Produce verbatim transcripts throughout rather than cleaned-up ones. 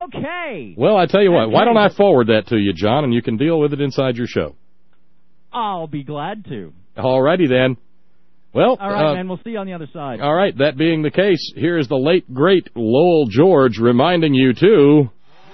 Okay. Well, I tell you what, okay. why don't I forward that to you, John, and you can deal with it inside your show. I'll be glad to. All righty, then. Well, all right, uh, man, we'll see you on the other side. All right, that being the case, here's the late, great Lowell George reminding you to...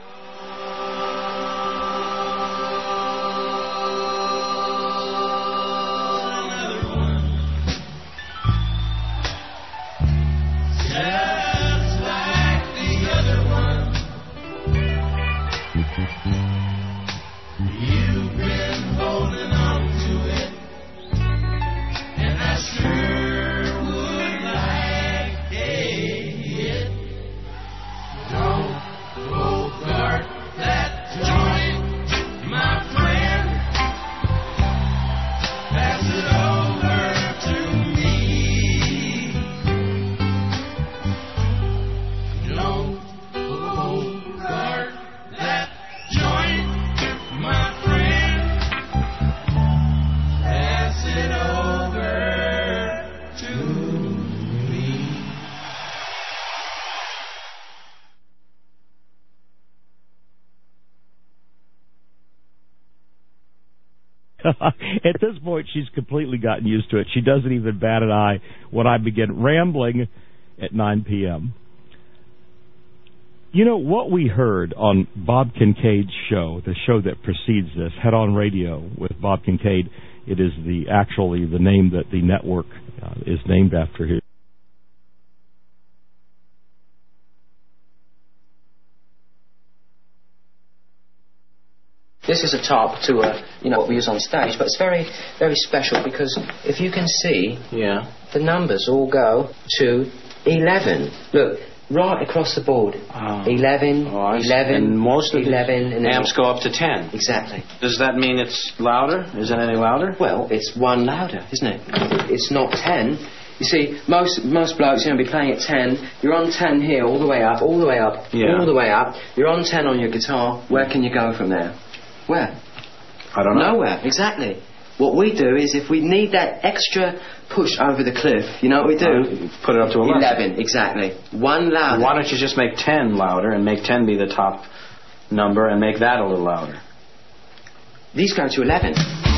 At this point, she's completely gotten used to it. She doesn't even bat an eye when I begin rambling at nine p.m. You know, what we heard on Bob Kincaid's show, the show that precedes this, Head On Radio with Bob Kincaid, it is the actually the name that the network uh, is named after him. This is a top to a, you know, what we use on stage, but it's very, very special because if you can see, yeah, the numbers all go to eleven. Look, right across the board, oh. eleven, oh, eleven, and most of eleven, the and amps go up to ten. Exactly. Does that mean it's louder? Is it any louder? Well, it's one louder, isn't it? It's not ten. You see, most most blokes, you know, be playing at ten. You're on ten here, all the way up, all the way up, yeah. all the way up. You're on ten on your guitar. Where can you go from there? Where? I don't know. Nowhere, exactly. What we do is if we need that extra push over the cliff, you know what we do? Uh, put it up to eleven. eleven, exactly. One louder. Why don't you just make ten louder and make ten be the top number and make that a little louder? These go to eleven.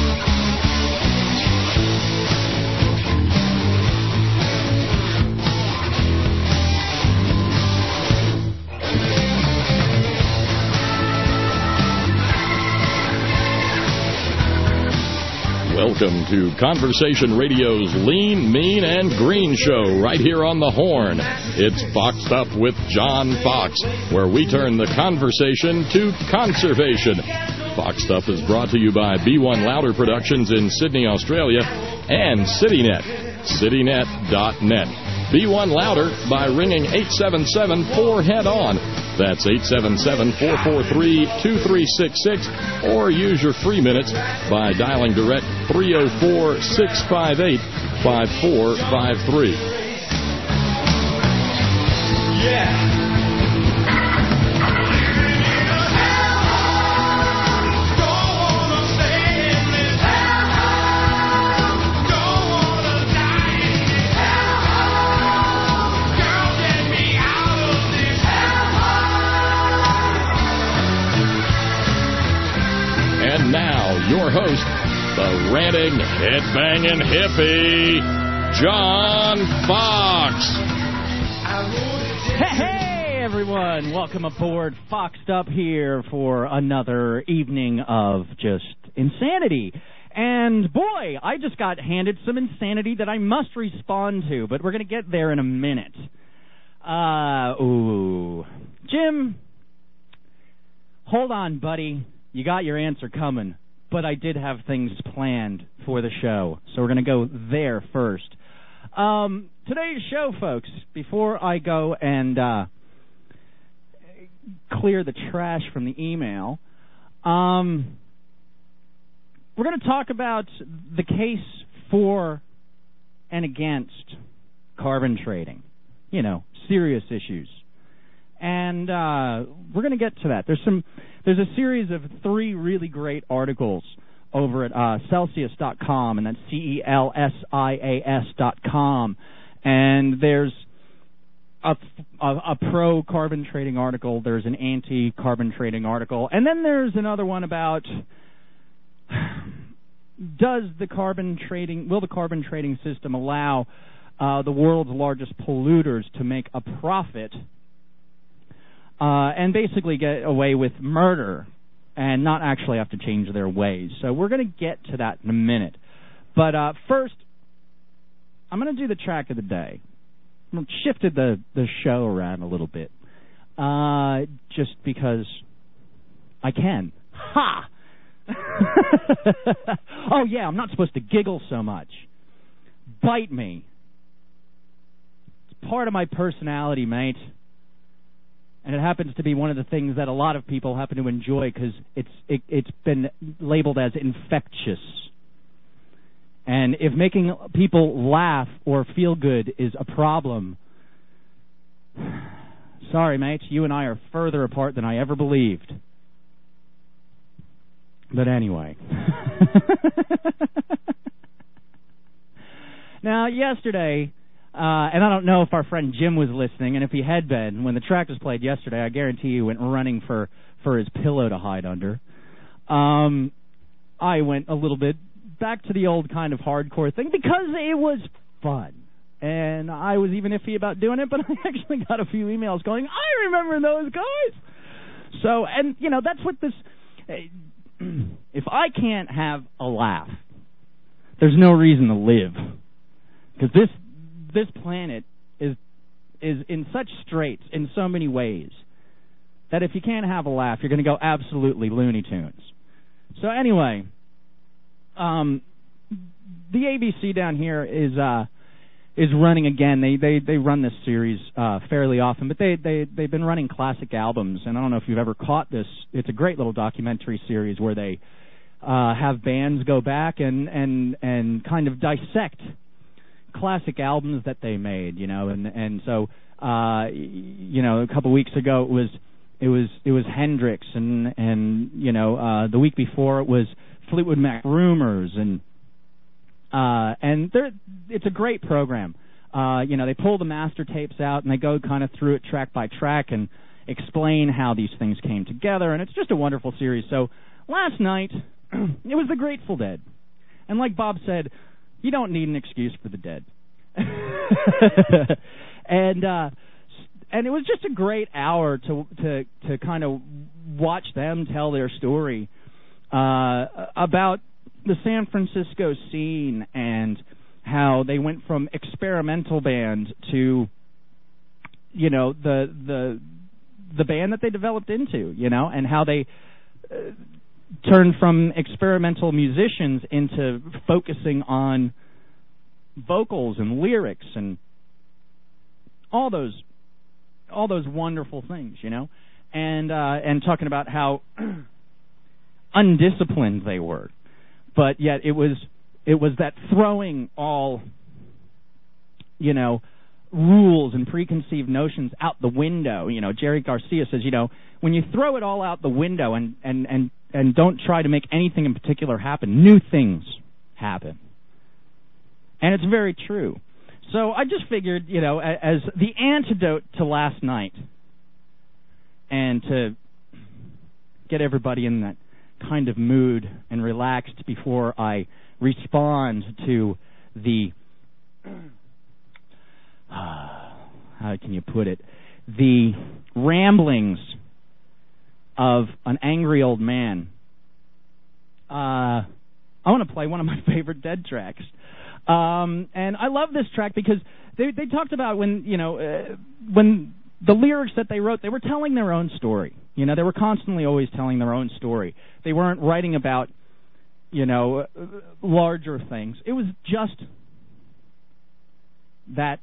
Welcome to Conversation Radio's Lean, Mean, and Green show right here on the Horn. It's Foxed Up with John Fox, where we turn the conversation to conservation. Foxed Up is brought to you by B one Louder Productions in Sydney, Australia, and CityNet, citynet dot net. B one Louder by ringing eight seven seven four head on. That's eight seven seven, four four three, two three six six, or use your free minutes by dialing direct three oh four, six five eight, five four five three. Yeah. Your host, the ranting, head-banging hippie, John Fox. Hey, hey, everyone. Welcome aboard Foxed Up here for another evening of just insanity. And, boy, I just got handed some insanity that I must respond to, but we're going to get there in a minute. Uh, ooh. Jim, hold on, buddy. You got your answer coming. But I did have things planned for the show, so we're going to go there first. Um, today's show, folks, before I go and uh, clear the trash from the email, um, we're going to talk about the case for and against carbon trading. You know, serious issues. And uh, we're going to get to that. There's some... There's a series of three really great articles over at uh, Celsius dot com, and that's C E L S I A S dot com. And there's a, a, a pro-carbon trading article. There's an anti-carbon trading article. And then there's another one about does the carbon trading, will the carbon trading system allow uh, the world's largest polluters to make a profit uh, and basically get away with murder and not actually have to change their ways. So we're going to get to that in a minute. But uh, first, I'm going to do the track of the day. I've shifted the, the show around a little bit uh, just because I can. Ha! Oh, yeah, I'm not supposed to giggle so much. Bite me. It's part of my personality, mate. And it happens to be one of the things that a lot of people happen to enjoy because it's it, it's been labeled as infectious. And if making people laugh or feel good is a problem, sorry, mate, you and I are further apart than I ever believed. But anyway. Now, yesterday, uh, and I don't know if our friend Jim was listening, and if he had been, when the track was played yesterday, I guarantee he went running for, for his pillow to hide under. Um, I went a little bit back to the old kind of hardcore thing because it was fun. And I was even iffy about doing it, but I actually got a few emails going, I remember those guys. So, and, you know, that's what this... Uh, if I can't have a laugh, there's no reason to live. Because this this planet is is in such straits in so many ways that if you can't have a laugh, you're going to go absolutely Looney Tunes. So anyway, um, the A B C down here is uh, is running again. They they they run this series uh, fairly often, but they they they've been running classic albums. And I don't know if you've ever caught this. It's a great little documentary series where they uh, have bands go back and and and kind of dissect classic albums that they made. You know, and and so uh, you know, a couple weeks ago it was it was it was Hendrix, and and you know uh, the week before it was Fleetwood Mac Rumors, and. Uh, and it's a great program. Uh, you know, they pull the master tapes out and they go kind of through it track by track and explain how these things came together. And it's just a wonderful series. So last night, it was the Grateful Dead. And like Bob said, you don't need an excuse for the dead. and uh, and it was just a great hour to to to kind of watch them tell their story uh, about the San Francisco scene and how they went from experimental band to, you know, the the the band that they developed into, you know, and how they uh, turned from experimental musicians into focusing on vocals and lyrics and all those all those wonderful things, you know, and uh, and talking about how undisciplined they were. But yet it was it was that throwing all, you know, rules and preconceived notions out the window. You know, Jerry Garcia says, you know, when you throw it all out the window and, and, and, and don't try to make anything in particular happen, new things happen. And it's very true. So I just figured, you know, as the antidote to last night and to get everybody in that kind of mood and relaxed before I respond to the uh, how can you put it the ramblings of an angry old man. uh, I want to play one of my favorite Dead tracks, um, and I love this track because they they talked about when you know uh, when the lyrics that they wrote, they were telling their own story. You know, they were constantly always telling their own story. They weren't writing about, you know, uh, larger things. It was just that,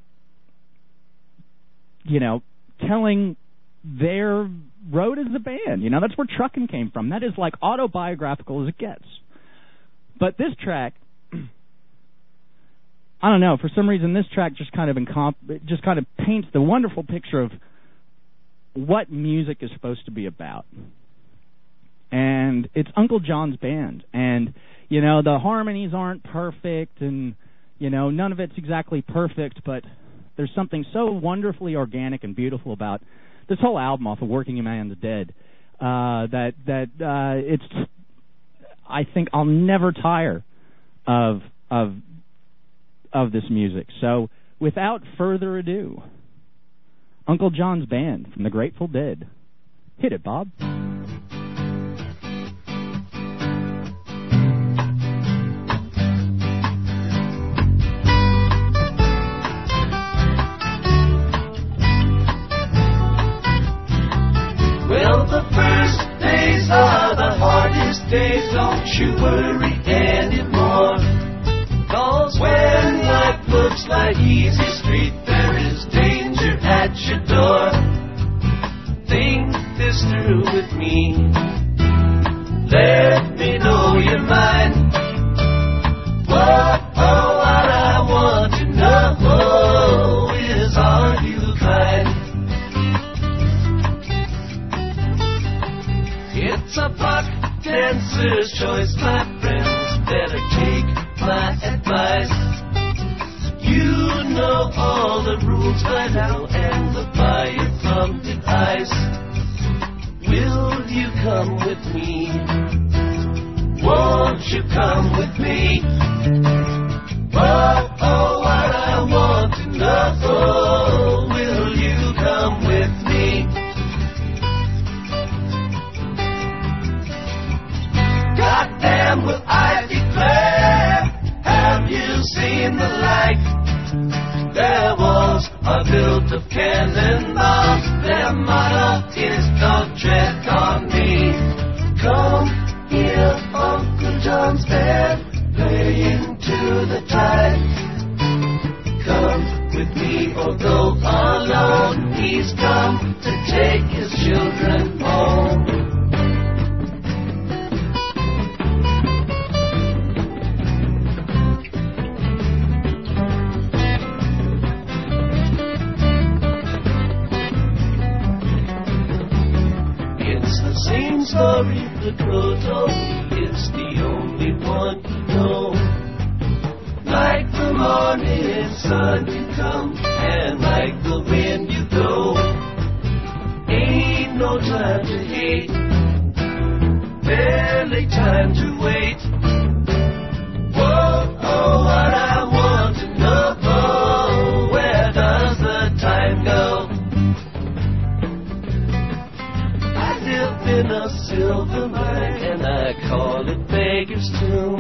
you know, telling their road as a band. You know, that's where Truckin' came from. That is like autobiographical as it gets. But this track, I don't know, for some reason this track just kind of incomp- just kind of paints the wonderful picture of what music is supposed to be about. And it's Uncle John's band. And, you know, the harmonies aren't perfect and, you know, none of it's exactly perfect, but there's something so wonderfully organic and beautiful about this whole album off of Working Man the Dead uh, that that uh, it's. I think I'll never tire of of of this music. So, without further ado, Uncle John's Band from the Grateful Dead. Hit it, Bob. Well, the first days are the hardest days, don't you worry anymore. 'Cause when life looks like easy street, there is danger at your door. Think this through with me. Let me know your mind. Whoa, oh, what I want to know is, are you kind? It's a buck dancer's choice, my friends. Better take my advice. You know all the rules by now, and the fire from the ice. Will you come with me? Won't you come with me? Oh, oh, what I want to know. Will you come with me? Goddamn, will I declare, have you seen the light? Their walls are built of cannonballs. Their motto is don't tread on me. Come here, Uncle John's band, playing to the tide. Come with me or go alone. He's come to take his children home. Same story the crow told me, it's the only one you know. Like the morning sun you come, and like the wind you go. Ain't no time to hate, barely time to wait. Whoa, oh, what I want to know, where does the time go? In a silver mine, and I call it Beggar's Tomb.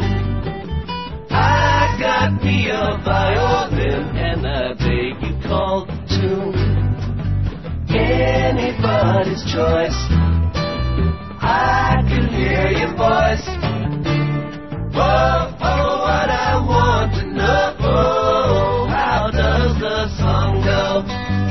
I got me a violin, and I beg you call the tune. Anybody's choice, I can hear your voice. Whoa, oh, what I want to know, how does the song go?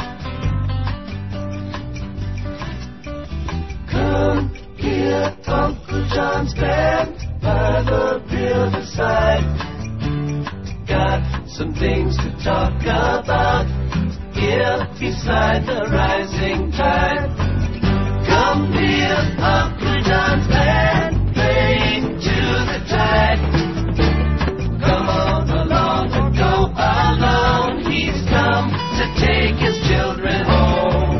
Come here, Uncle John's band, by the riverside. Got some things to talk about here beside the rising tide. Come here, Uncle John's band, playing to the tide. Come on along and go alone. He's come to take his children home.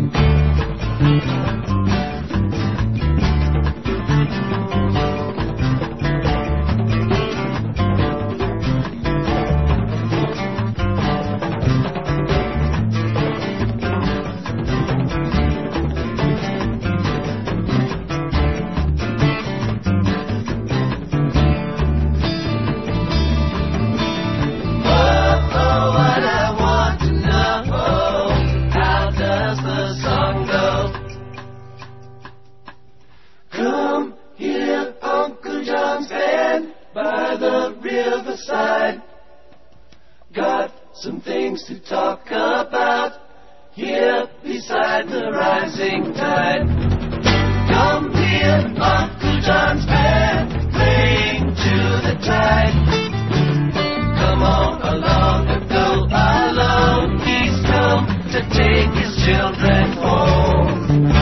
Got some things to talk about here beside the rising tide. Come here, Uncle John's band, playing to the tide. Come on along and go alone. He's come to take his children home.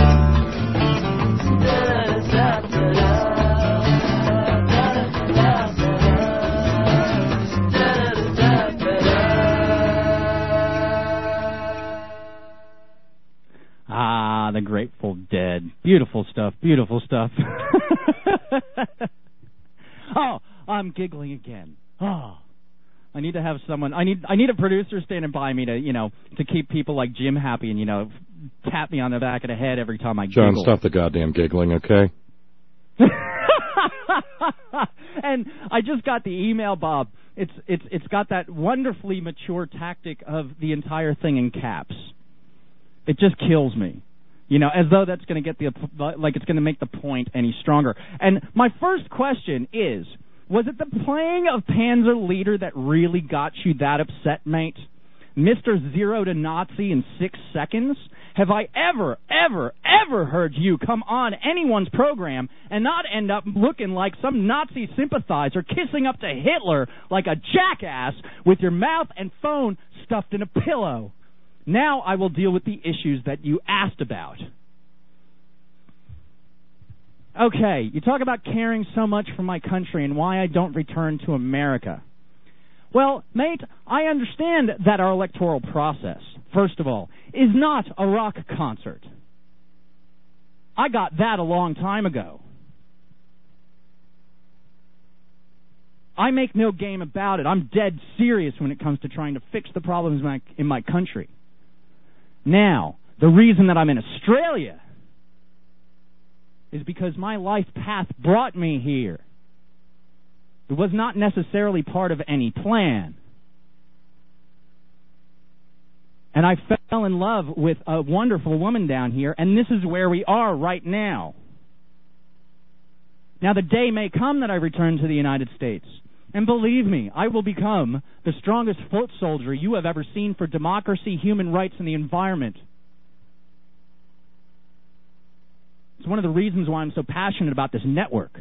Beautiful stuff, beautiful stuff. Oh, I'm giggling again. Oh, I need to have someone. I need. I need a producer standing by me to, you know, to keep people like Jim happy and, you know, tap me on the back of the head every time I John, giggle. stop the goddamn giggling, okay? And I just got the email, Bob. It's it's it's got that wonderfully mature tactic of the entire thing in caps. It just kills me. You know, as though that's going to get the, like it's going to make the point any stronger. And my first question is, was it the playing of Panzer Leader that really got you that upset, mate? Mister Zero to Nazi in six seconds? Have I ever, ever, ever heard you come on anyone's program and not end up looking like some Nazi sympathizer kissing up to Hitler like a jackass with your mouth and phone stuffed in a pillow? Now I will deal with the issues that you asked about. Okay, you talk about caring so much for my country and why I don't return to America. Well, mate, I understand that our electoral process, first of all, is not a rock concert. I got that a long time ago. I make no game about it. I'm dead serious when it comes to trying to fix the problems in my, in my country. Now, the reason that I'm in Australia is because my life path brought me here. It was not necessarily part of any plan. And I fell in love with a wonderful woman down here, and this is where we are right now. Now, the day may come that I return to the United States. And believe me, I will become the strongest foot soldier you have ever seen for democracy, human rights, and the environment. It's one of the reasons why I'm so passionate about this network.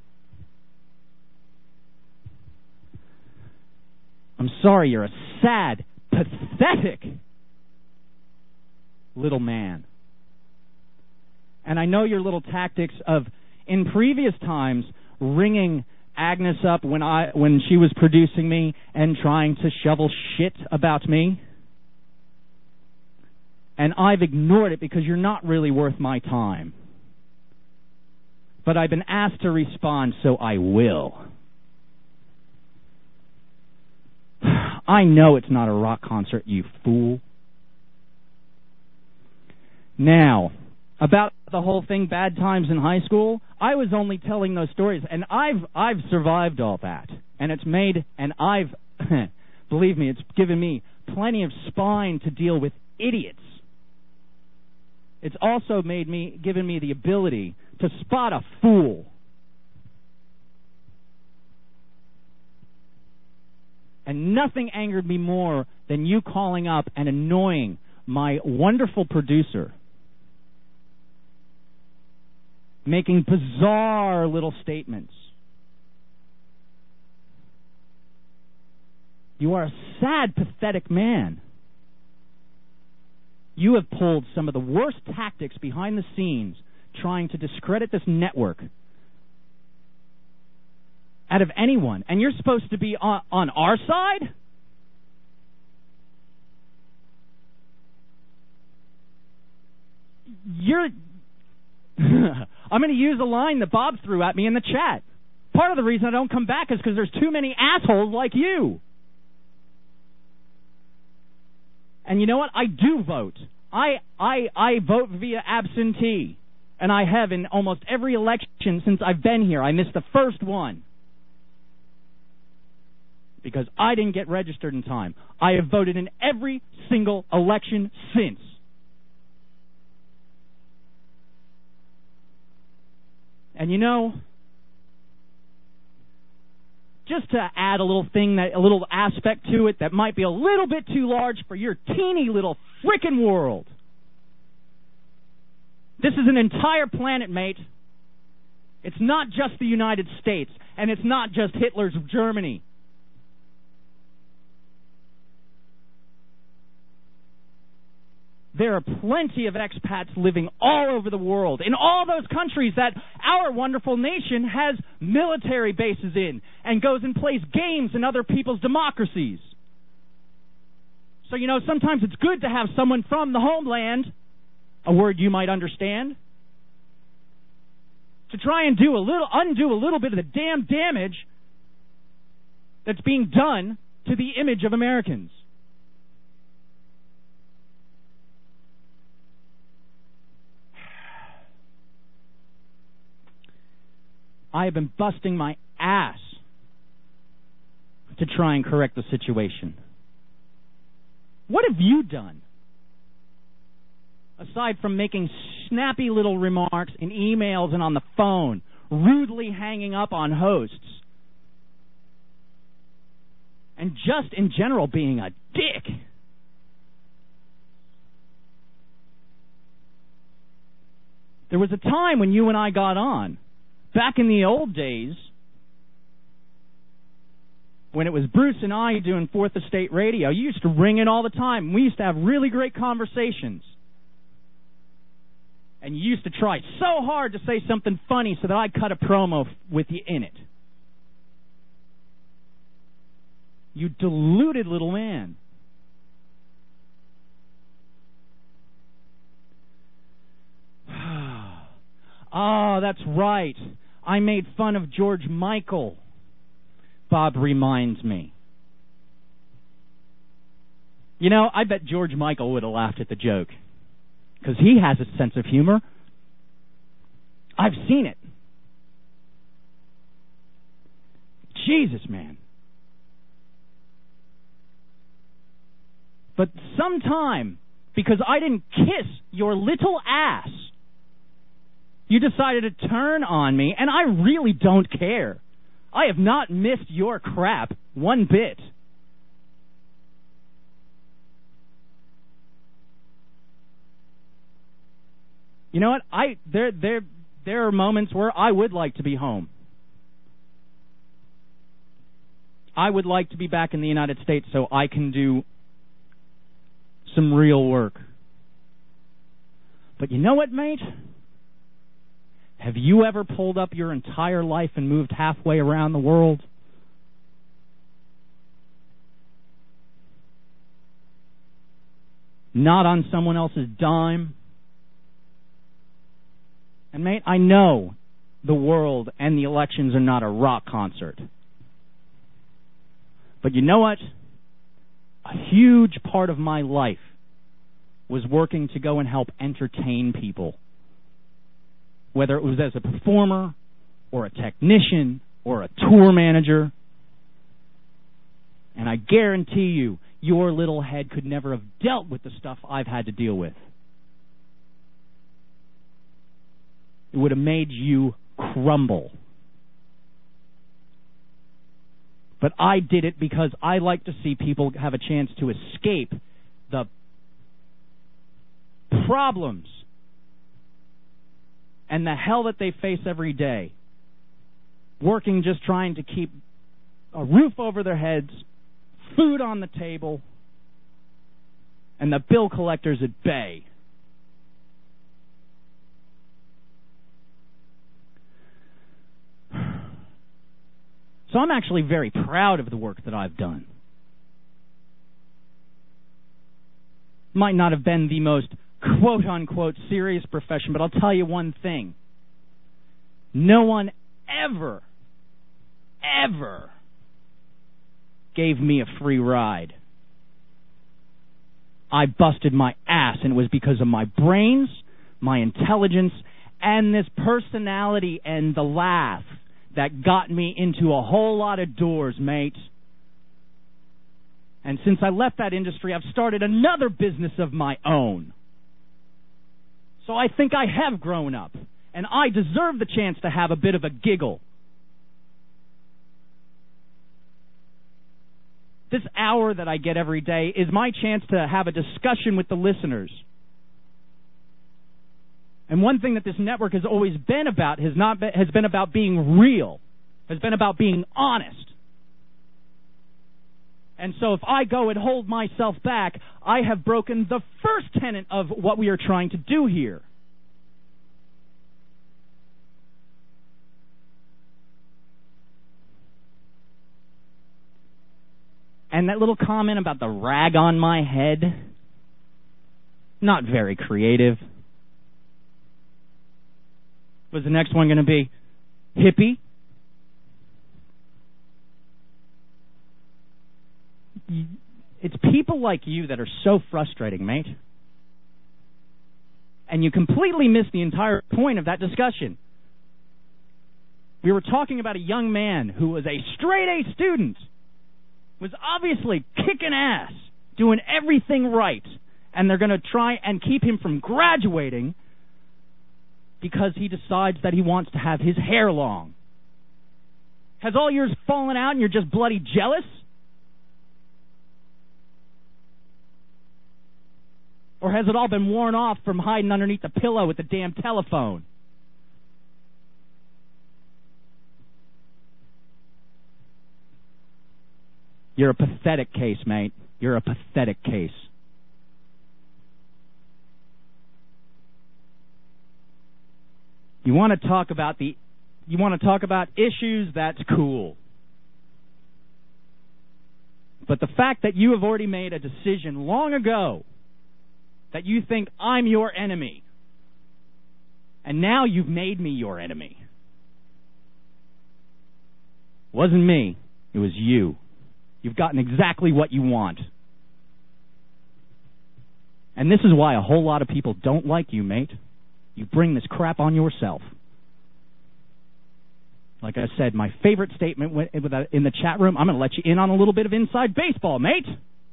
I'm sorry, you're a sad, pathetic little man. And I know your little tactics of, in previous times, ringing Agnes up when I when she was producing me and trying to shovel shit about me. And I've ignored it because you're not really worth my time. But I've been asked to respond, so I will. I know it's not a rock concert, you fool. Now, about the whole thing, bad times in high school, I was only telling those stories, and I've I've survived all that, and it's made, and I've, believe me, it's given me plenty of spine to deal with idiots. It's also made me, given me the ability to spot a fool. And nothing angered me more than you calling up and annoying my wonderful producer, making bizarre little statements. You are a sad, pathetic man. You have pulled some of the worst tactics behind the scenes trying to discredit this network out of anyone. And you're supposed to be on, on our side? You're... I'm going to use a line that Bob threw at me in the chat. Part of the reason I don't come back is because there's too many assholes like you. And you know what? I do vote. I I I vote via absentee. And I have in almost every election since I've been here. I missed the first one because I didn't get registered in time. I have voted in every single election since. And you know, just to add a little thing, that a little aspect to it that might be a little bit too large for your teeny little frickin' world. This is an entire planet, mate. It's not just the United States, and it's not just Hitler's Germany. There are plenty of expats living all over the world, in all those countries that our wonderful nation has military bases in and goes and plays games in other people's democracies. So, you know, sometimes it's good to have someone from the homeland, a word you might understand, to try and do a little, undo a little bit of the damn damage that's being done to the image of Americans. I have been busting my ass to try and correct the situation. What have you done? Aside from making snappy little remarks in emails and on the phone, rudely hanging up on hosts, and just in general being a dick. There was a time when you and I got on, back in the old days, when it was Bruce and I doing Fourth Estate Radio. You used to ring in all the time. We used to have really great conversations. And you used to try so hard to say something funny so that I'd cut a promo with you in it. You deluded little man. Oh, that's right. I made fun of George Michael. Bob reminds me. You know, I bet George Michael would have laughed at the joke. Because he has a sense of humor. I've seen it. Jesus, man. But sometime, because I didn't kiss your little ass, you decided to turn on me, and I really don't care. I have not missed your crap one bit. You know what? I there there there are moments where I would like to be home. I would like to be back in the United States so I can do some real work. But you know what, mate? Have you ever pulled up your entire life and moved halfway around the world? Not on someone else's dime? And mate, I know the world and the elections are not a rock concert. But you know what? A huge part of my life was working to go and help entertain people. Whether it was as a performer, or a technician, or a tour manager. And I guarantee you, your little head could never have dealt with the stuff I've had to deal with. It would have made you crumble. But I did it because I like to see people have a chance to escape the problems and the hell that they face every day, working just trying to keep a roof over their heads, food on the table, and the bill collectors at bay. So I'm actually very proud of the work that I've done. Might not have been the most quote-unquote serious profession, but I'll tell you one thing. No one ever, ever gave me a free ride. I busted my ass, and it was because of my brains, my intelligence, and this personality and the laugh that got me into a whole lot of doors, mate. And since I left that industry, I've started another business of my own. So I think I have grown up, and I deserve the chance to have a bit of a giggle. This hour that I get every day is my chance to have a discussion with the listeners. And one thing that this network has always been about has not been, has been about being real, has been about being honest. And so if I go and hold myself back, I have broken the first tenet of what we are trying to do here. And that little comment about the rag on my head, not very creative. Was the next one going to be hippie? It's people like you that are so frustrating, mate. And you completely missed the entire point of that discussion. We were talking about a young man who was a straight-A student, was obviously kicking ass, doing everything right, and they're going to try and keep him from graduating because he decides that he wants to have his hair long. Has all yours fallen out and you're just bloody jealous? Or has it all been worn off from hiding underneath the pillow with the damn telephone? You're a pathetic case, mate. You're a pathetic case. You want to talk about the you want to talk about issues, that's cool. But the fact that you have already made a decision long ago that you think I'm your enemy, and now you've made me your enemy. It wasn't me, it was you. You've gotten exactly what you want. And this is why a whole lot of people don't like you, mate. You bring this crap on yourself. Like I said, my favorite statement in the chat room, I'm going to let you in on a little bit of inside baseball, mate.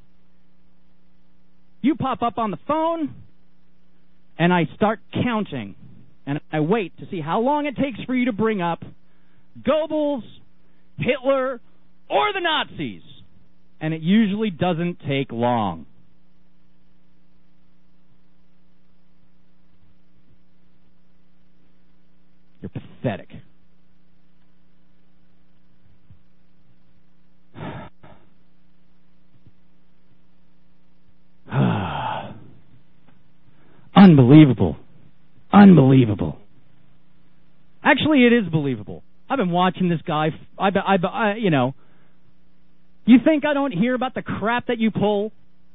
You pop up on the phone, and I start counting. And I wait to see how long it takes for you to bring up Goebbels, Hitler, or the Nazis. And it usually doesn't take long. You're pathetic. Unbelievable. Unbelievable. Actually, it is believable. I've been watching this guy. I, I, I, you know, you think I don't hear about the crap that you pull?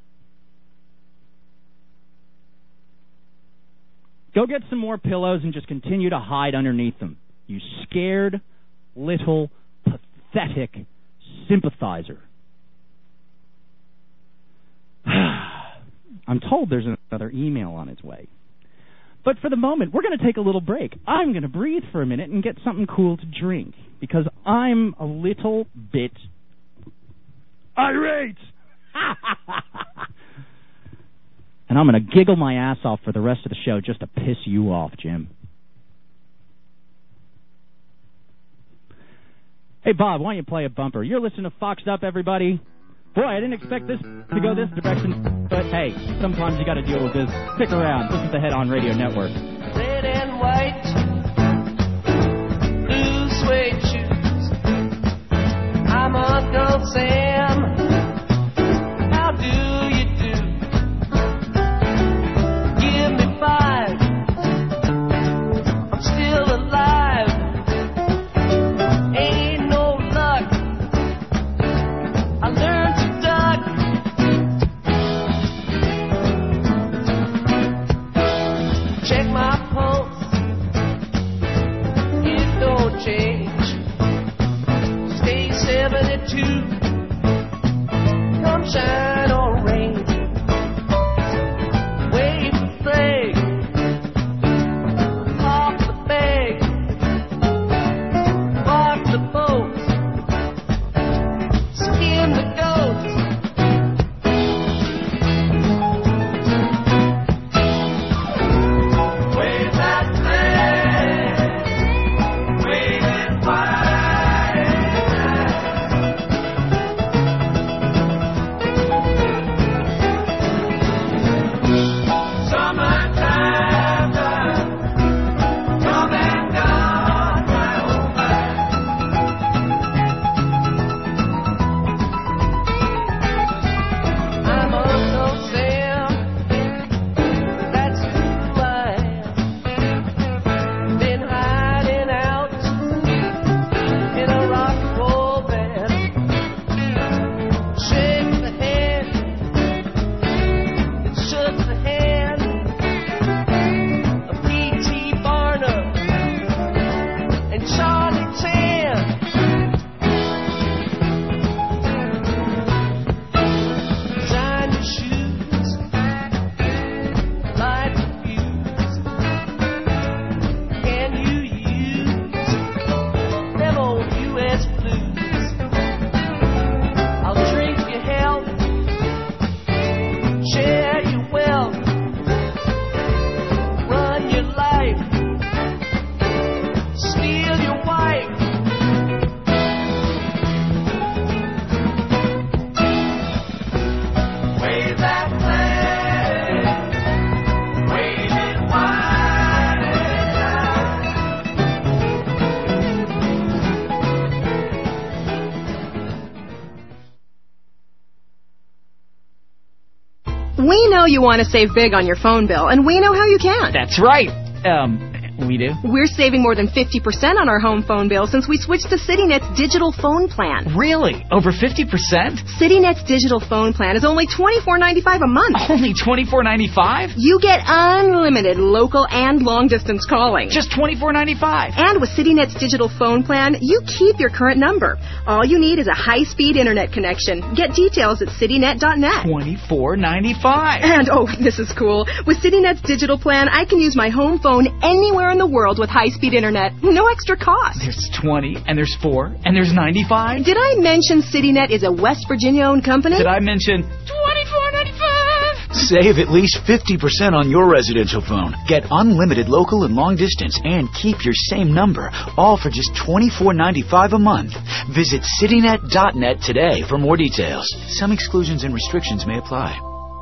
Go get some more pillows and just continue to hide underneath them. You scared, little, pathetic sympathizer. I'm told there's another email on its way. But for the moment, we're going to take a little break. I'm going to breathe for a minute and get something cool to drink because I'm a little bit irate. And I'm going to giggle my ass off for the rest of the show just to piss you off, Jim. Hey, Bob, why don't you play a bumper? You're listening to Foxed Up, everybody. Boy, I didn't expect this to go this direction, but hey, sometimes you got to deal with this. Stick around. This is the Head On Radio Network. Red and white, blue suede shoes. I'm Uncle Sam. How do you do? Give me five. I'm still alive. Ain't no luck. I learned to duck. Check my pulse. It don't change. Stay seventy-two. Come shine or rain. Wave the flag. Off the bag. Walk the boat. Skin the goat. Wave that flag. Wave it wide. my wife. Wave that flag, wave it wide and loud. We know you want to save big on your phone bill, and we know how you can. That's right. Um... We do? We're saving more than fifty percent on our home phone bill since we switched to CityNet's digital phone plan. Really? Over fifty percent? CityNet's digital phone plan is only twenty-four ninety-five a month. Only twenty-four ninety-five? You get unlimited local and long-distance calling. Just twenty-four ninety-five. And with CityNet's digital phone plan, you keep your current number. All you need is a high-speed internet connection. Get details at citynet dot net. twenty-four ninety-five. And, oh, this is cool. With CityNet's digital plan, I can use my home phone anywhere in the world with high-speed internet. No extra cost. There's twenty, and there's four, and there's ninety-five. Did I mention CityNet is a West Virginia-owned company? Did I mention twenty-four ninety-five? Save at least fifty percent on your residential phone. Get unlimited local and long distance and keep your same number, all for just twenty-four ninety-five a month. Visit citynet dot net today for more details. Some exclusions and restrictions may apply.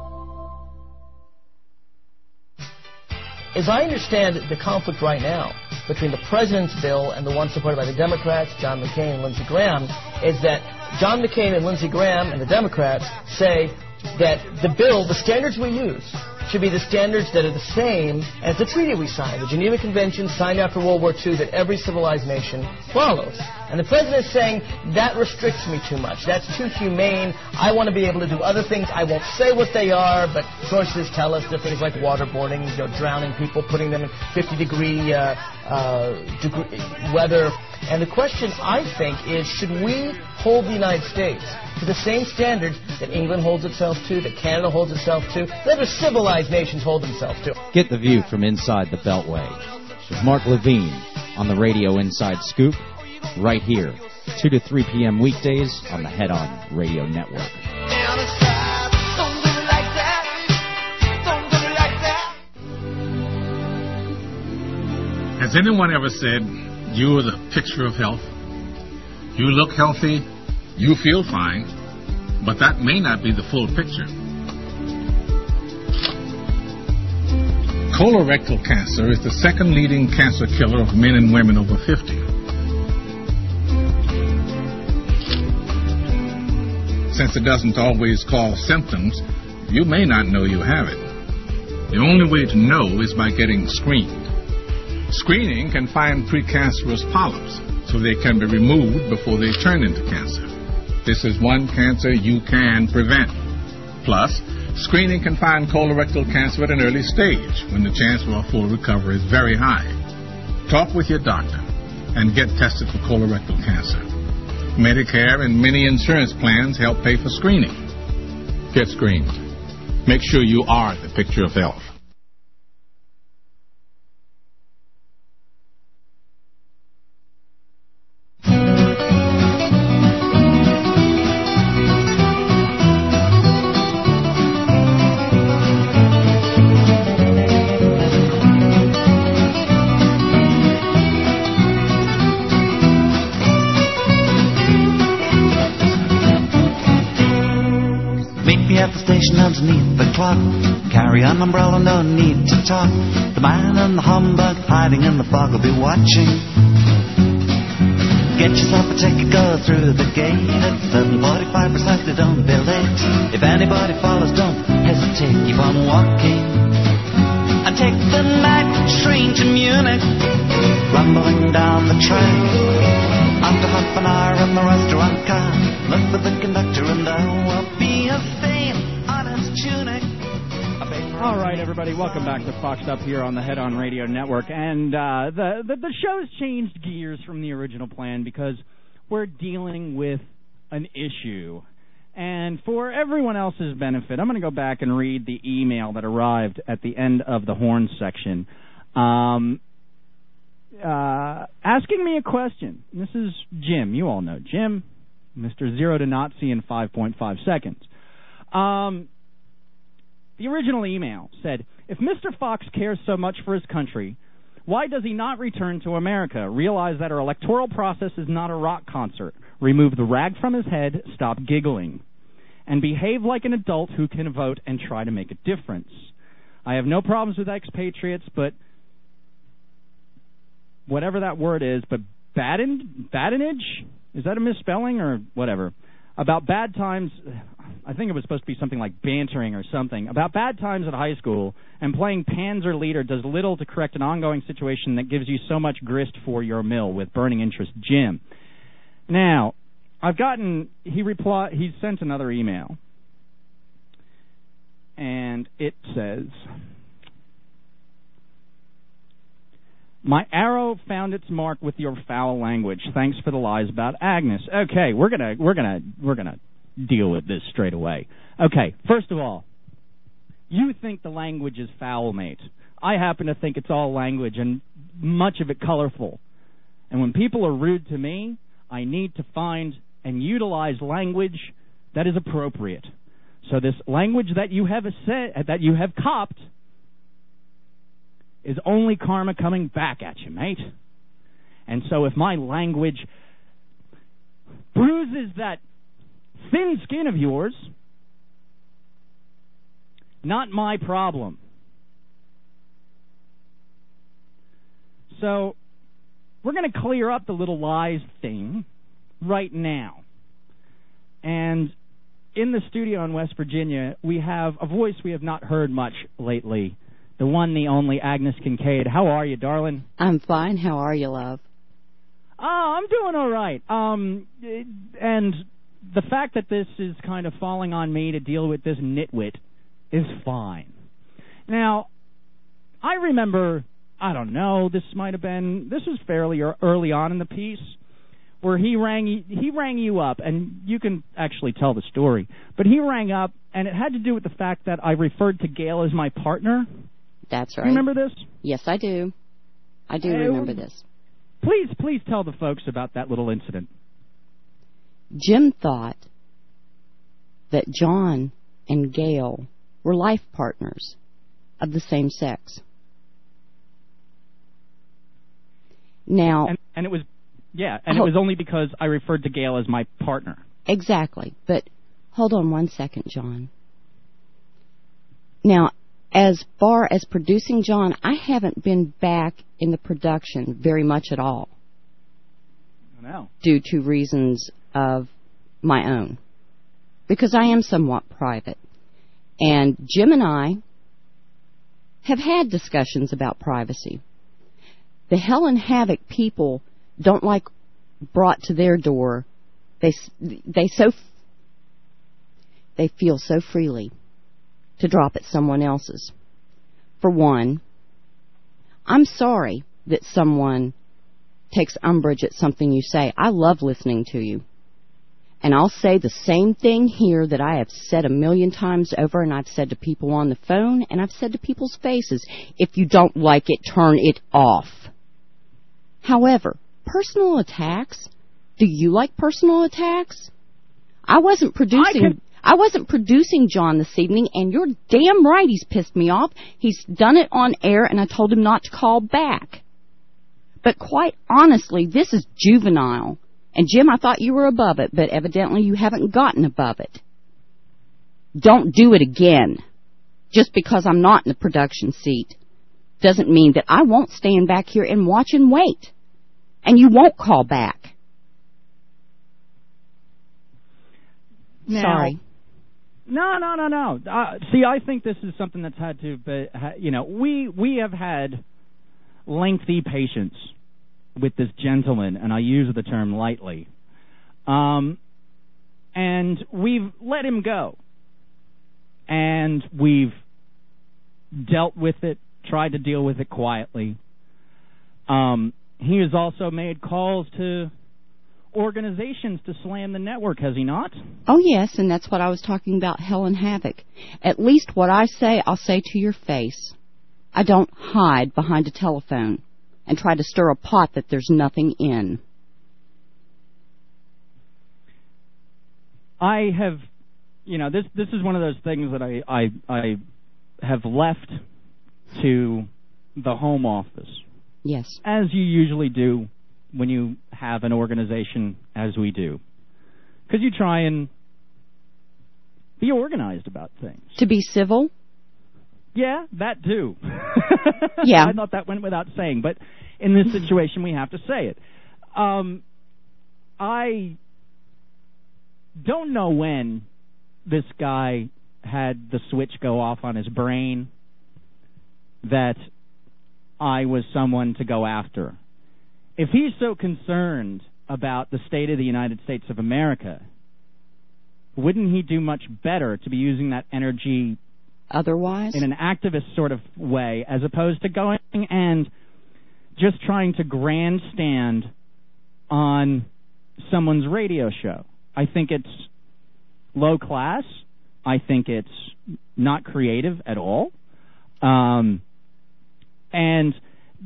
As I understand the conflict right now between the president's bill and the one supported by the Democrats, John McCain and Lindsey Graham, is that John McCain and Lindsey Graham and the Democrats say that the bill, the standards we use, should be the standards that are the same as the treaty we signed, the Geneva Convention signed after World War Two that every civilized nation follows. And the president is saying, that restricts me too much. That's too humane. I want to be able to do other things. I won't say what they are, but sources tell us that things like waterboarding, you know, drowning people, putting them in fifty-degree uh, uh, degree weather. And the question, I think, is should we hold the United States to the same standards that England holds itself to, that Canada holds itself to, that other civilized nations hold themselves to? Get the view from inside the Beltway with Mark Levine on the Radio Inside Scoop, right here, two to three p.m. weekdays on the Head On Radio Network. Has anyone ever said, you are the picture of health? You look healthy, you feel fine, but that may not be the full picture. Colorectal cancer is the second leading cancer killer of men and women over fifty. Since it doesn't always cause symptoms, you may not know you have it. The only way to know is by getting screened. Screening can find precancerous polyps, so they can be removed before they turn into cancer. This is one cancer you can prevent. Plus, screening can find colorectal cancer at an early stage, when the chance for a full recovery is very high. Talk with your doctor and get tested for colorectal cancer. Medicare and many insurance plans help pay for screening. Get screened. Make sure you are the picture of health. Underneath the clock, carry an umbrella, no need to talk. The man and the humbug hiding in the fog will be watching. Get yourself a ticket, go through the gate at seven forty-five precisely, don't be late. If anybody follows, don't hesitate, keep on walking. And take the night train to Munich, rumbling down the track. After half an hour in the restaurant car, look for the conductor and there will be a stain on his tunic. All right, everybody, welcome back to Foxed Up here on the Head On Radio Network. And uh, the, the, the show's changed gears from the original plan because we're dealing with an issue. And for everyone else's benefit, I'm going to go back and read the email that arrived at the end of the horn section. Um, uh, asking me a question. This is Jim. You all know Jim, Mister Zero to Nazi in five point five seconds. Um, the original email said, if Mister Fox cares so much for his country, Why does he not return to America? Realize that our electoral process is not a rock concert. Remove the rag from his head, stop giggling, and behave like an adult who can vote and try to make a difference. I have no problems with expatriates, but whatever that word is, but badin, badinage? Is that a misspelling or whatever? About bad times, I think it was supposed to be something like bantering or something. About bad times at high school, and playing Panzer Leader does little to correct an ongoing situation that gives you so much grist for your mill. With burning interest, Jim. Now, I've gotten, he replied, he sent another email, and it says, my arrow found its mark with your foul language. Thanks for the lies about Agnes. Okay, we're gonna we're gonna we're gonna deal with this straight away. Okay, first of all, you think the language is foul, mate. I happen to think it's all language and much of it colorful. And when people are rude to me, I need to find and utilize language that is appropriate. So this language that you have said, that you have copped is only karma coming back at you, mate. And so if my language bruises that thin skin of yours, not my problem. So we're going to clear up the little lies thing right now. And in the studio in West Virginia, we have a voice we have not heard much lately. The one, the only, Agnes Kincaid. How are you, darling? I'm fine. How are you, love? Oh, I'm doing all right. Um, and the fact that this is kind of falling on me to deal with this nitwit is fine. Now, I remember, I don't know, this might have been, this was fairly early on in the piece, where he rang, he rang you up, and you can actually tell the story, but he rang up, and it had to do with the fact that I referred to Gail as my partner. That's right. You remember this? Yes, I do. I do Uh, remember this. Please, please tell the folks about that little incident. Jim thought that John and Gail were life partners of the same sex. Now, and, and it was, yeah, and oh, it was only because I referred to Gail as my partner. Exactly. But hold on one second, John. Now, as far as producing John, I haven't been back in the production very much at all. No. Due to reasons of my own. Because I am somewhat private. And Jim and I have had discussions about privacy. The Hell and Havoc people don't like brought to their door. They they so they feel so freely to drop at someone else's. For one, I'm sorry that someone takes umbrage at something you say. I love listening to you. And I'll say the same thing here that I have said a million times over, and I've said to people on the phone, and I've said to people's faces. If you don't like it, turn it off. However, personal attacks, do you like personal attacks? I wasn't producing... I can- I wasn't producing John this evening, and you're damn right he's pissed me off. He's done it on air, and I told him not to call back. But quite honestly, this is juvenile. And, Jim, I thought you were above it, but evidently you haven't gotten above it. Don't do it again. Just because I'm not in the production seat doesn't mean that I won't stand back here and watch and wait. And you won't call back. Now, Sorry. No, no, no, no. Uh, see, I think this is something that's had to, but you know, we we have had lengthy patience with this gentleman, and I use the term lightly. Um, and we've let him go, and we've dealt with it, tried to deal with it quietly. Um, he has also made calls to organizations to slam the network, has he not? Oh, yes, and that's what I was talking about, Hell and Havoc. At least what I say, I'll say to your face. I don't hide behind a telephone and try to stir a pot that there's nothing in. I have, you know, this this is one of those things that I, I, I have left to the Home Office Yes. As you usually do when you have an organization as we do. Because you try and be organized about things. To be civil? Yeah, that too. Yeah. I thought that went without saying, but in this situation we have to say it. Um, I don't know when this guy had the switch go off on his brain that I was someone to go after. If he's so concerned about the state of the United States of America, wouldn't he do much better to be using that energy otherwise in an activist sort of way, as opposed to going and just trying to grandstand on someone's radio show? I think it's low class. I think it's not creative at all. Um, and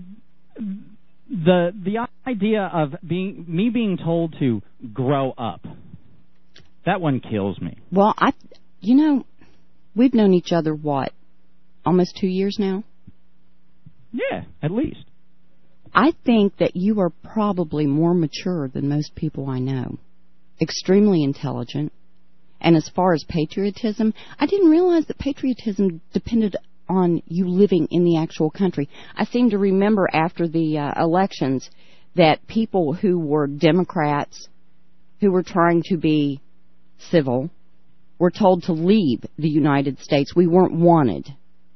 the the idea of being me being told to grow up, that one kills me. Well, I, you know, we've known each other, what, almost two years now? Yeah, at least. I think that you are probably more mature than most people I know. Extremely intelligent. And as far as patriotism, I didn't realize that patriotism depended on you living in the actual country. I seem to remember after the uh, elections that people who were Democrats, who were trying to be civil, were told to leave the United States. We weren't wanted.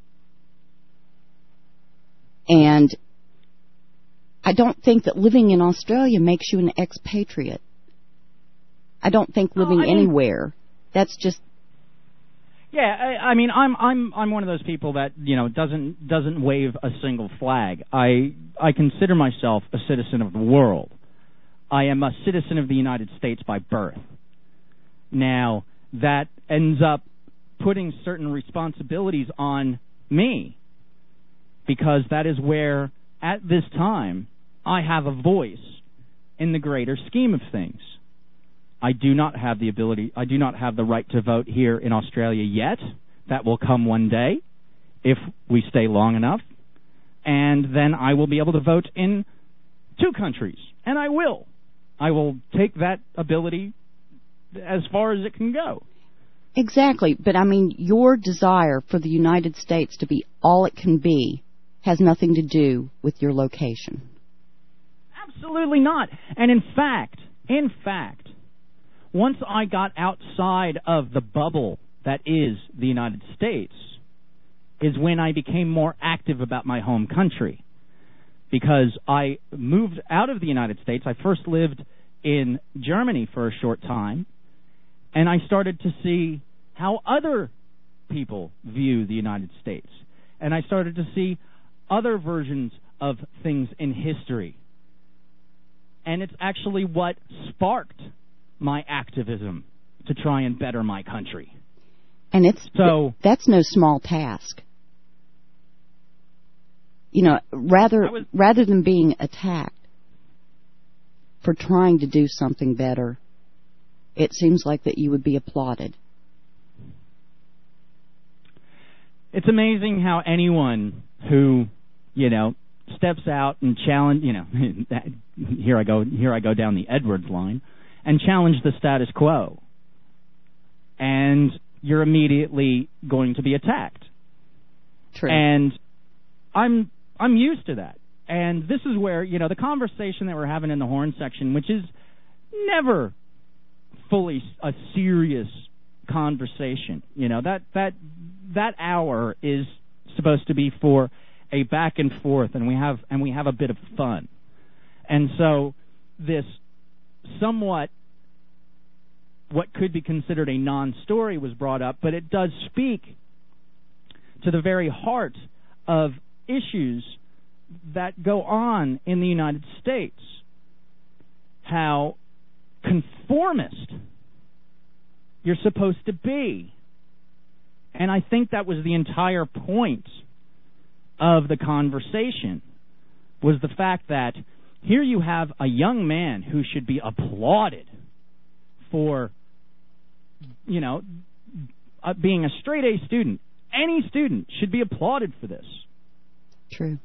And I don't think that living in Australia makes you an expatriate. I don't think living oh, I mean, anywhere. That's just. Yeah, I, I mean, I'm I'm I'm one of those people that you know doesn't doesn't wave a single flag. I I consider myself a citizen of the world. I am a citizen of the United States by birth. Now that ends up putting certain responsibilities on me, because that is where at this time I have a voice in the greater scheme of things. I do not have the ability, I do not have the right to vote here in Australia yet. That will come one day if we stay long enough. And then I will be able to vote in two countries. And I will. I will take that ability as far as it can go. Exactly. But I mean, your desire for the United States to be all it can be has nothing to do with your location. Absolutely not. And in fact, in fact, once I got outside of the bubble that is the United States, is when I became more active about my home country. Because I moved out of the United States. I first lived in Germany for a short time, and I started to see how other people view the United States. And I started to see other versions of things in history. And it's actually what sparked my activism to try and better my country. And it's so that's no small task. You know, rather was, rather than being attacked for trying to do something better, it seems like that you would be applauded. It's amazing how anyone who, you know, steps out and challenge, you know, here I go, here I go down the Edwards line, and challenge the status quo, and you're immediately going to be attacked. True. And I'm I'm used to that. And this is where, you know, the conversation that we're having in the horn section, which is never fully a serious conversation, you know, that that that hour is supposed to be for a back and forth, and we have and we have a bit of fun. And so this somewhat what could be considered a non-story was brought up, but it does speak to the very heart of issues that go on in the United States. How conformist you're supposed to be. And I think that was the entire point of the conversation, was the fact that here you have a young man who should be applauded for, you know, uh, being a straight A student. Any student should be applauded for this. True.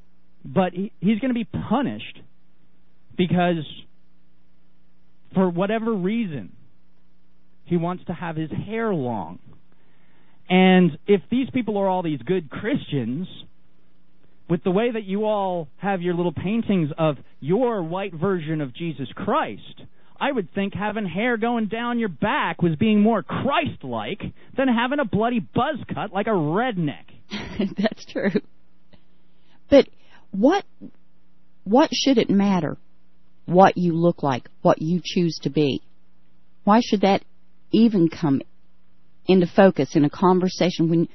but he, he's going to be punished because, for whatever reason, he wants to have his hair long. And if these people are all these good Christians, with the way that you all have your little paintings of your white version of Jesus Christ, I would think having hair going down your back was being more Christ-like than having a bloody buzz cut like a redneck. That's true. But what what should it matter what you look like, what you choose to be? Why should that even come into focus in a conversation when...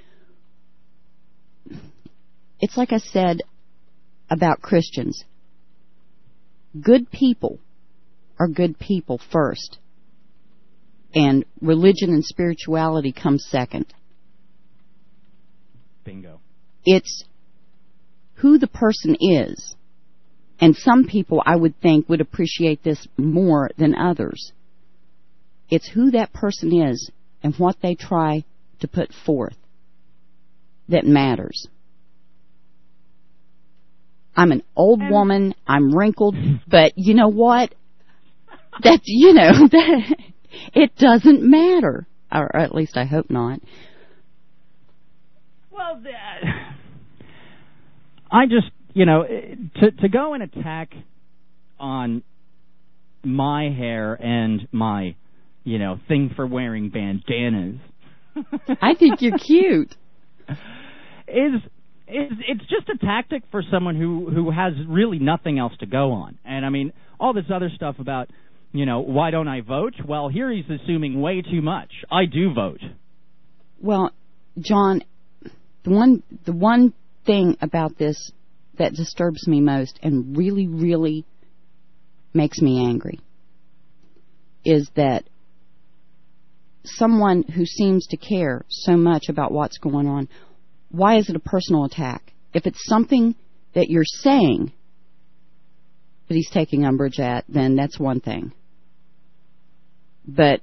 It's like I said about Christians. Good people are good people first, and religion and spirituality come second. Bingo. It's who the person is, and some people, I would think, would appreciate this more than others. It's who that person is and what they try to put forth that matters. I'm an old and woman, I'm wrinkled, but you know what? That, you know, that, it doesn't matter. Or at least I hope not. Well, uh, I just, you know, to to go and attack on my hair and my, you know, thing for wearing bandanas. I think you're cute. Is is it's just a tactic for someone who who has really nothing else to go on. And I mean, all this other stuff about, you know, why don't I vote? Well, here he's assuming way too much. I do vote. Well, John, the one the one thing about this that disturbs me most and really, really makes me angry is that someone who seems to care so much about what's going on, why is it a personal attack? If it's something that you're saying that he's taking umbrage at, then that's one thing. But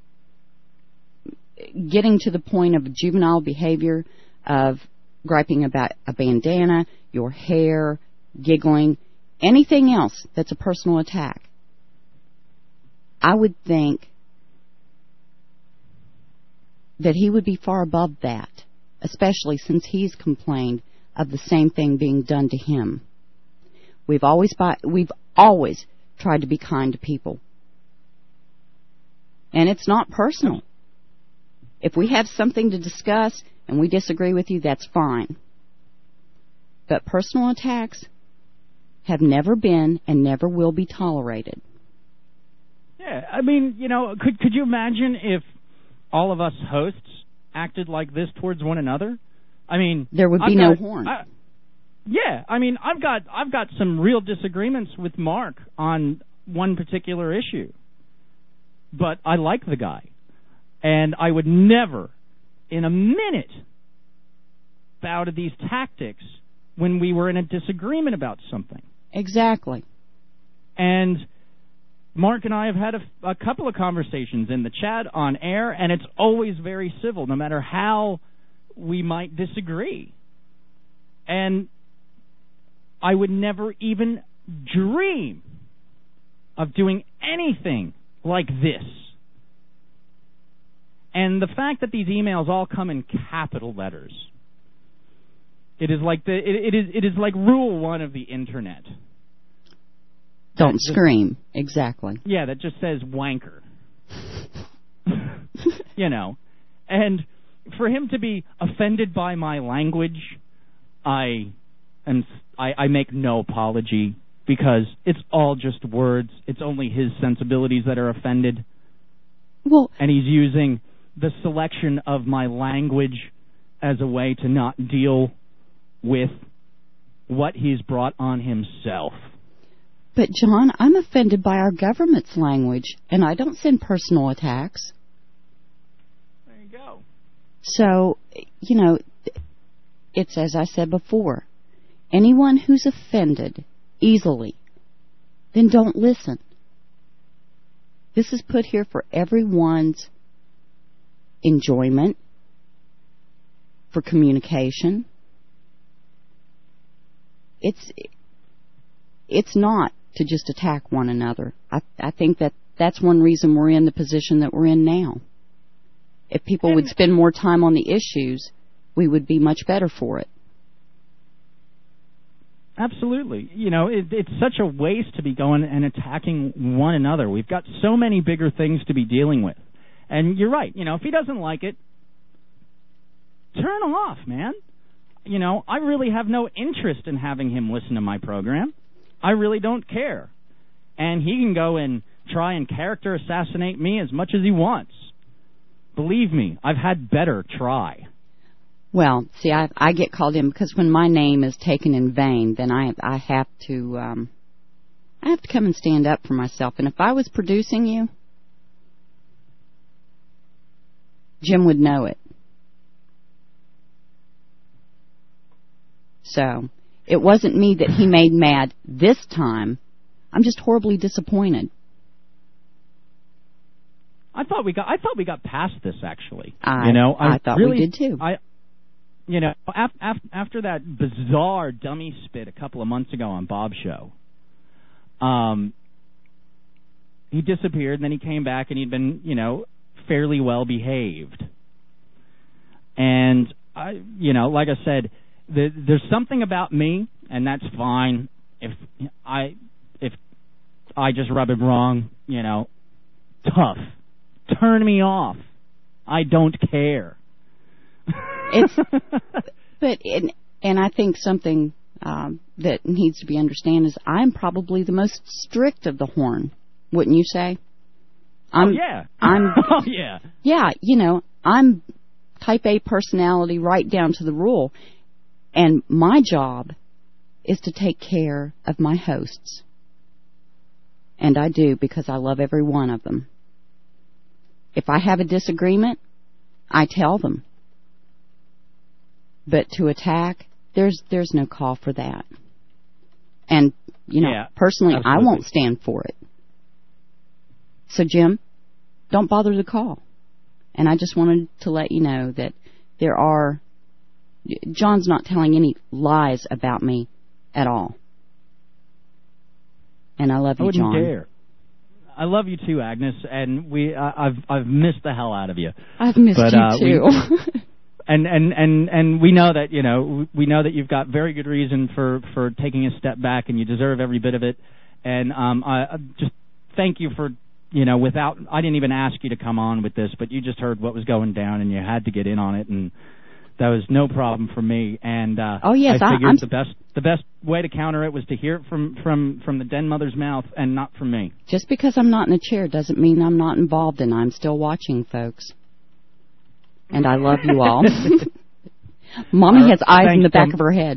getting to the point of juvenile behavior, of griping about a bandana, your hair, giggling, anything else that's a personal attack, I would think that he would be far above that, especially since he's complained of the same thing being done to him. We've always by, we've always tried to be kind to people. And it's not personal. If we have something to discuss and we disagree with you, that's fine. But personal attacks have never been and never will be tolerated. Yeah, I mean, you know, could could you imagine if all of us hosts acted like this towards one another? I mean, there would be I've no got, horn. I, yeah, I mean, I've got I've got some real disagreements with Mark on one particular issue, but I like the guy, and I would never, in a minute, bow to these tactics when we were in a disagreement about something. Exactly. And Mark and I have had a, a couple of conversations in the chat, on air, and it's always very civil, no matter how we might disagree. And I would never even dream of doing anything like this. And the fact that these emails all come in capital letters, it is like the it, it is it is like rule one of the internet. Don't just scream. Exactly. Yeah, that just says wanker. You know. And for him to be offended by my language, I am I, I make no apology, because it's all just words. It's only his sensibilities that are offended. Well, and he's using the selection of my language as a way to not deal with what he's brought on himself. But, John, I'm offended by our government's language, and I don't send personal attacks. There you go. So, you know, it's as I said before, anyone who's offended easily, then don't listen. This is put here for everyone's enjoyment, for communication. It's it's not to just attack one another. I, I think that that's one reason we're in the position that we're in now. If people and would spend more time on the issues, we would be much better for it. Absolutely. You know, it, it's such a waste to be going and attacking one another. We've got so many bigger things to be dealing with. And you're right. You know, if he doesn't like it, turn off, man. You know, I really have no interest in having him listen to my program. I really don't care. And he can go and try and character assassinate me as much as he wants. Believe me, I've had better try. Well, see, I, I get called in because when my name is taken in vain, then I I have to um, I have to come and stand up for myself. And if I was producing you, Jim would know it. So it wasn't me that he made mad this time. I'm just horribly disappointed. I thought we got I thought we got past this actually. I, you know, I, I thought really, we did too. I, you know, af, af, after that bizarre dummy spit a couple of months ago on Bob's show, um, he disappeared, and then he came back, and he'd been, you know, fairly well behaved. And I, you know, like I said, the, there's something about me, and that's fine. If I if I just rub him wrong, you know, tough. Turn me off. I don't care. It's, but and, and I think something um, that needs to be understood is I'm probably the most strict of the Horn. Wouldn't you say? I'm, oh yeah. I'm. oh yeah. Yeah, you know, I'm type A personality right down to the rule, and my job is to take care of my hosts, and I do because I love every one of them. If I have a disagreement, I tell them. But to attack, there's there's no call for that. And, you know, yeah, personally, absolutely. I won't stand for it. So, Jim, don't bother to call. And I just wanted to let you know that there are... John's not telling any lies about me at all. And I love you, I wouldn't John. Dare. I love you too, Agnes, and we uh, I've I've missed the hell out of you. I've missed but, you uh, too. We, and, and and and we know that you know we know that you've got very good reason for, for taking a step back, and you deserve every bit of it. And um, I, I just thank you for you know without I didn't even ask you to come on with this, but you just heard what was going down, and you had to get in on it, and that was no problem for me. And uh, oh yes, I figured I, I'm the best the best way to counter it was to hear it from, from, from the den mother's mouth and not from me. Just because I'm not in a chair doesn't mean I'm not involved, and I'm still watching, folks. And I love you all. Mommy has eyes in the back them. of her head.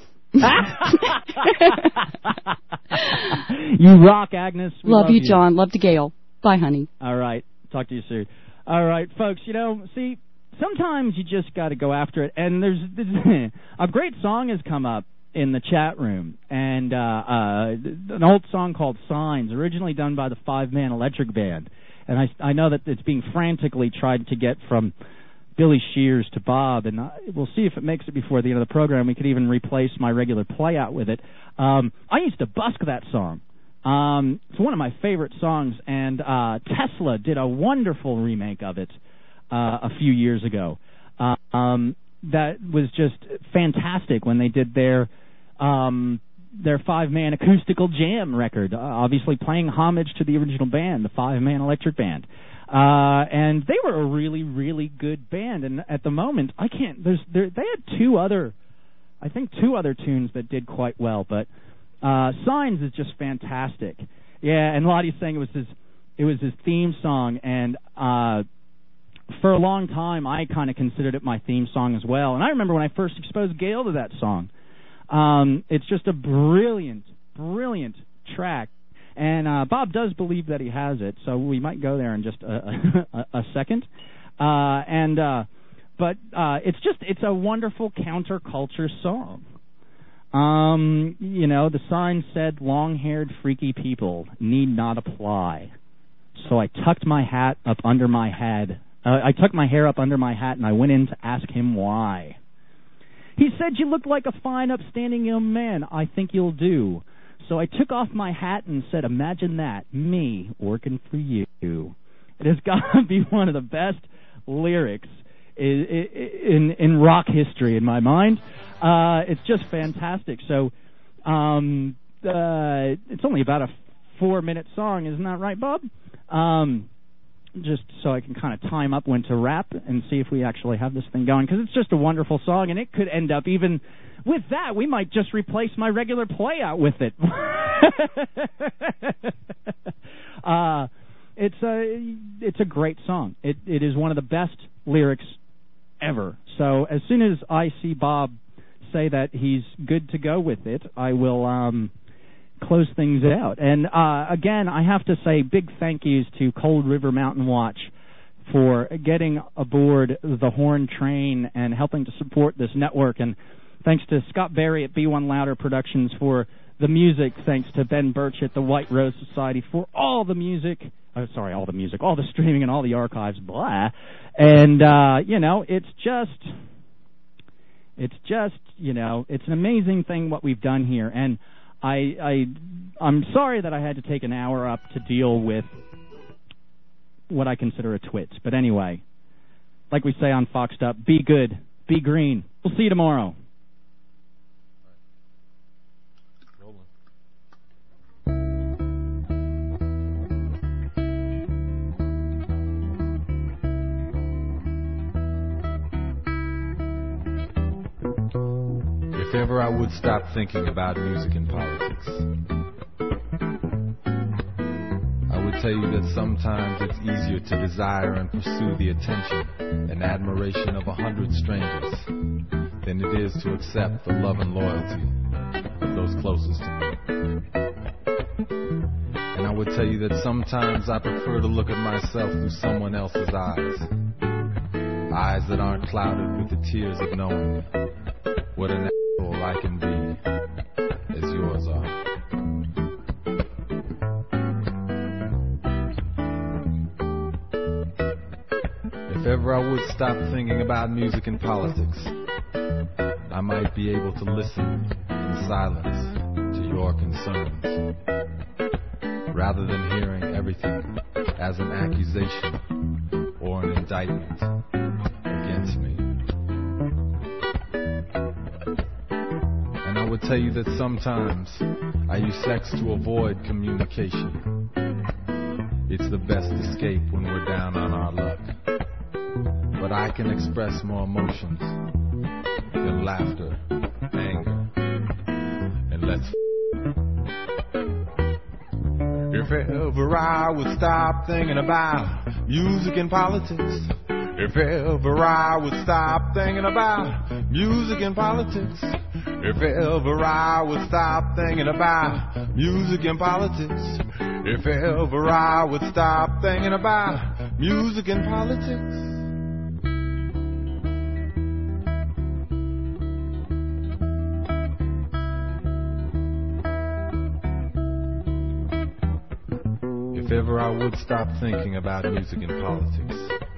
You rock, Agnes. We love, love you, you, John. Love to Gail. Bye, honey. All right. Talk to you soon. All right, folks, you know, see, sometimes you just got to go after it. And there's, there's a great song has come up in the chat room, and uh, uh, an old song called Signs, originally done by the Five-Man Electric Band. And I, I know that it's being frantically tried to get from Billy Shears to Bob, and I, we'll see if it makes it before the end of the program. We could even replace my regular play-out with it. Um, I used to busk that song. Um, it's one of my favorite songs, and uh, Tesla did a wonderful remake of it uh, a few years ago. Uh, um, that was just fantastic when they did their um, their five-man acoustical jam record, uh, obviously playing homage to the original band, the Five-Man Electric Band. Uh, and they were a really, really good band. And at the moment, I can't. There's there, they had two other, I think, two other tunes that did quite well. But uh, Signs is just fantastic. Yeah, and Lottie's saying it was his, it was his theme song, and uh, for a long time, I kind of considered it my theme song as well. And I remember when I first exposed Gail to that song. Um, it's just a brilliant, brilliant track. And uh, Bob does believe that he has it, so we might go there in just a, a, a second. Uh, and uh, but uh, it's just it's a wonderful counterculture song. Um, you know, the sign said, "Long-haired, freaky people need not apply." So I tucked my hat up under my head. Uh, I tucked my hair up under my hat, and I went in to ask him why. He said, "You look like a fine, upstanding young man. I think you'll do. So I took off my hat and said, imagine that, me working for you. It has got to be one of the best lyrics in, in, in rock history in my mind. Uh, it's just fantastic. So um, uh, it's only about a four-minute song, isn't that right, Bob? Um, just so I can kind of time up when to rap and see if we actually have this thing going, because it's just a wonderful song, and it could end up even with that. We might just replace my regular play out with it. uh, it's a it's a great song. It it is one of the best lyrics ever. So as soon as I see Bob say that he's good to go with it, I will um, close things out. And uh, again, I have to say big thank yous to Cold River Mountain Watch for getting aboard the Horn train and helping to support this network. And thanks to Scott Berry at B one Louder Productions for the music. Thanks to Ben Birch at the White Rose Society for all the music. Oh, sorry, all the music, all the streaming and all the archives, blah. And, uh, you know, it's just, it's just, you know, it's an amazing thing what we've done here. And I, I, I'm sorry that I had to take an hour up to deal with what I consider a twit. But anyway, like we say on Foxed Up, be good, be green. We'll see you tomorrow. If ever I would stop thinking about music and politics, I would tell you that sometimes it's easier to desire and pursue the attention and admiration of a hundred strangers than it is to accept the love and loyalty of those closest to me. And I would tell you that sometimes I prefer to look at myself through someone else's eyes, eyes that aren't clouded with the tears of knowing what an asshole I can be as yours are. If ever I would stop thinking about music and politics, I might be able to listen in silence to your concerns, rather than hearing everything as an accusation or an indictment against me. And I would tell you that sometimes I use sex to avoid communication. It's the best escape when we're down on our luck. But I can express more emotions than laughter, anger, and let's f- If ever I would stop thinking about music and politics, if ever I would stop thinking about music and politics, if ever I would stop thinking about music and politics, if ever I would stop thinking about music and politics. If ever I would stop thinking about music and politics,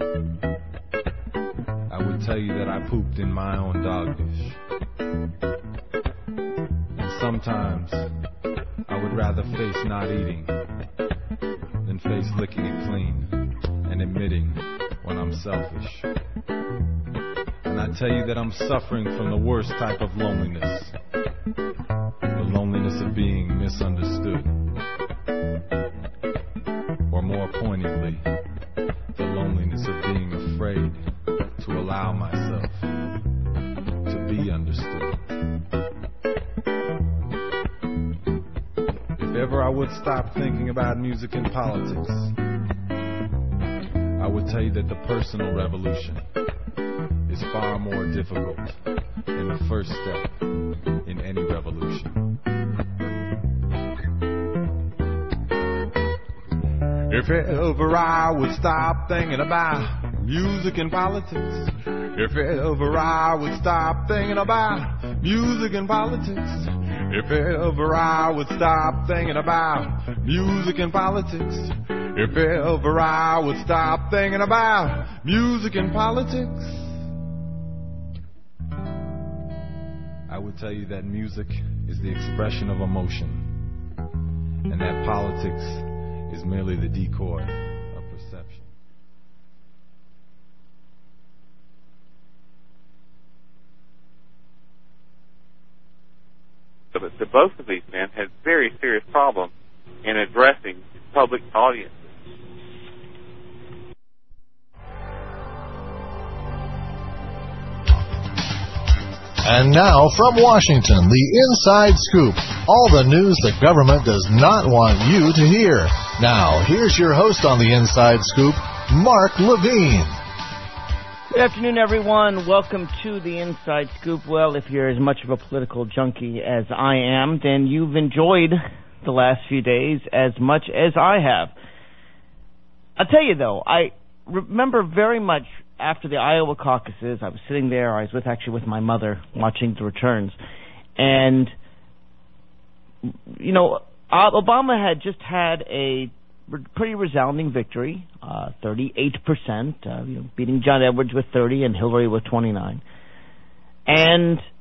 I would tell you that I pooped in my own dog dish. And sometimes I would rather face not eating than face licking it clean and admitting when I'm selfish. And I tell you that I'm suffering from the worst type of loneliness, the loneliness of being misunderstood. Or more poignantly, the loneliness of being afraid to allow myself to be understood. If ever I would stop thinking about music and politics, I would tell you that the personal revolution is far more difficult than the first step in any revolution. If ever I would stop thinking about music and politics, if ever I would stop thinking about music and politics, if ever I would stop thinking about music and politics, if ever I would stop thinking about music and politics, I would tell you that music is the expression of emotion. and that politics is merely the decoy of perception. But the, both of these men had very serious problems in addressing public audiences. And now, from Washington, the Inside Scoop. All the news the government does not want you to hear. Now, here's your host on the Inside Scoop, Mark Levine. Good afternoon, everyone. Welcome to the Inside Scoop. Well, if you're as much of a political junkie as I am, then you've enjoyed the last few days as much as I have. I'll tell you, though, I remember very much after the Iowa caucuses, I was sitting there, I was with actually with my mother watching the returns, and, you know, Obama had just had a pretty resounding victory, uh, thirty-eight percent, uh, you know, beating John Edwards with thirty and Hillary with twenty-nine. And